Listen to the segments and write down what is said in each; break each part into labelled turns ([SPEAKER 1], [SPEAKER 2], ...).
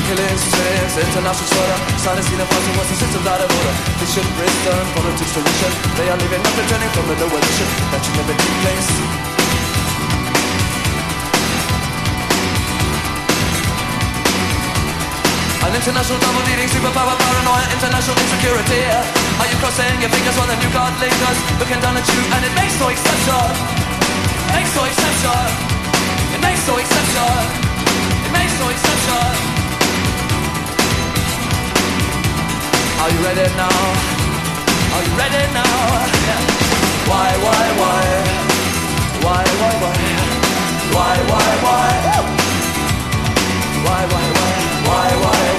[SPEAKER 1] killings, trains, international slaughter. Signing seen and fighting what's the system out of order. Vision, wisdom, politics, tradition. They are leaving nothing turning from the lower edition. That should never take place. An international double dealing, superpower, paranoia, international insecurity. Are you crossing your fingers while the new card lingers? Looking down at you and it makes no exception. Makes no exception. It makes no exception. It makes no exception. Are you ready now? Are you ready now? Yeah. Why? Why? Why? Why? Why? Why? Why? Why? Why? Why?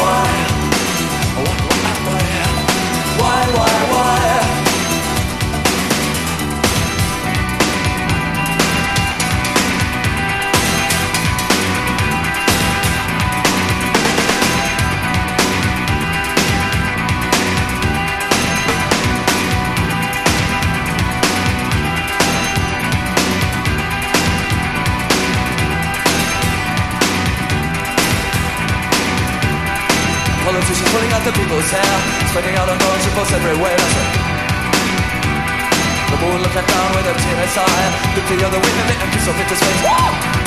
[SPEAKER 1] Politicians pulling out the people's hair, spreading out on knowledge reports everywhere. The moon looking down with a tear eye, the clear the wind of it and kiss off into space.